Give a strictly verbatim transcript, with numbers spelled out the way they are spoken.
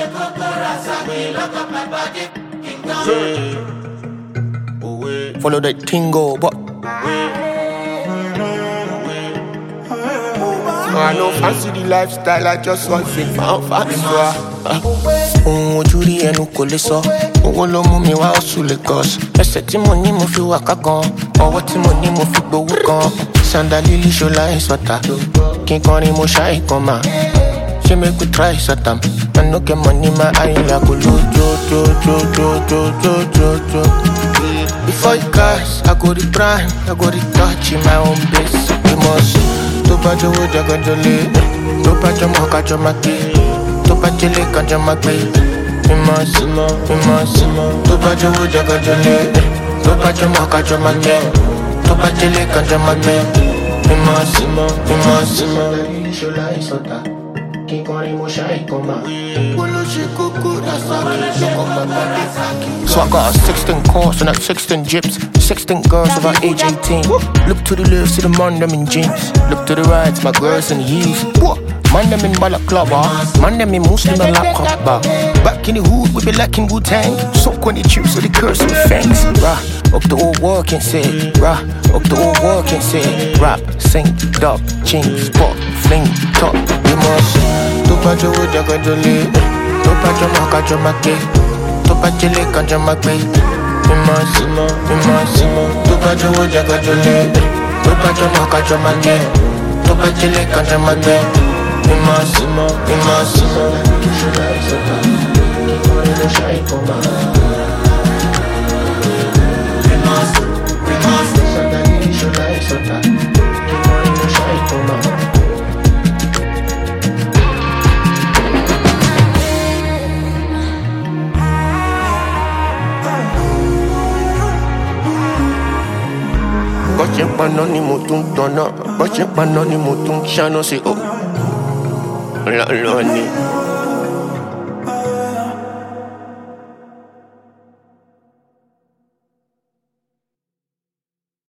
Follow that tingo, but I no fancy the lifestyle, I just want fit for fancy. Ohun ojú rí ẹnu kò lè sọ, owó ló mú mi wá oṣù Lagos. Ẹsẹ̀ tí mo ní mo fi wà ká gan, ọwọ́ tí mo ní mo fi gbowó gan. Sandalili ṣọlá ìsọ̀tà, kí n kọrin mo ṣáì kan mà. She make we try Satam. I no get money, my eye like go jo jo jo jo jo jo jo jo. Before you cast, I go the prime, I go the touch in my own base. You must to pa jo wo jaga jole, to pa jo mo ka jo ma ke, to pa jele ka jo ma ke. You must, you must, to pa jo wo jaga jole, to pa jo mo ka jo ma ke, to pa jele ka jo ma ke. You must, you must, shola isota. So I got a sixteen course and that sixteen gyps, sixteen girls about age eighteen. Look to the left, see the man them in jeans. Look to the right, my girls in heels. Man them in balaclava, man them in Muslim and laptop bar. Back in the hood, we be lacking Wu-Tang. Soak on the chips with the curse with fangs. Rah, up the old work and say, rah, up the old work and say, rap, sing, dub, ching, spot, fling, top, you must. Topa jo wo jaga jole, topa jo ma ka jo ma ke, topa jele ka jo ma ke. You must, you must, topa jo wo jaga jole, topa jo ma ka jo ma ke, topa jele ka jo ma ke. You must, you must, shola isota, kikore mo shai koma. You must, you must, sandalili shola isota, kikore mo shai koma. Bọ́ṣẹ́ paná ni mo tún tọ̀nà, bọ́ṣẹ́ paná ni mo tún ṣáná sí o. Lọ́lọ́ ni.